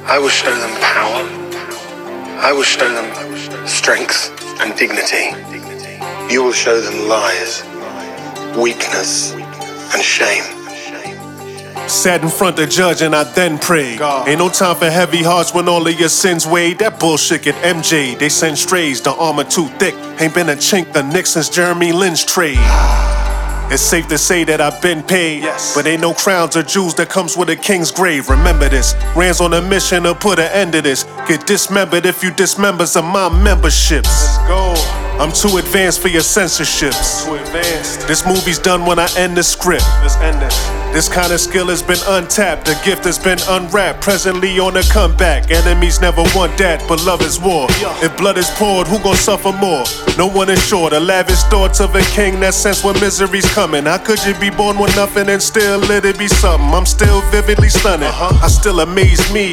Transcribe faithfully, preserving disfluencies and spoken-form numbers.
I will show them power. I will show them strength and dignity. You will show them lies, weakness, and shame. Sat in front of judge and I then prayed. God. Ain't no time for heavy hearts when all of your sins weighed. That bullshit get M J. They send strays, the armor too thick. Ain't been a chink the Knicks since Jeremy Lin's trade. It's safe to say that I've been paid, yes. But ain't no crowns or jewels that comes with a king's grave. Remember this, Rand's on a mission to put an end to this. Get dismembered if you dismembers of my memberships. Let's go. I'm too advanced for your censorships. Too advanced. This movie's done when I end the script. Let's end this. This kind of skill has been untapped. The gift has been unwrapped. Presently on a comeback. Enemies never want that, but love is war. If blood is poured, who gon' suffer more? No one is sure. The lavish thoughts of a king that sense when misery's coming. How could you be born with nothing and still let it be something? I'm still vividly stunning. I still amaze me.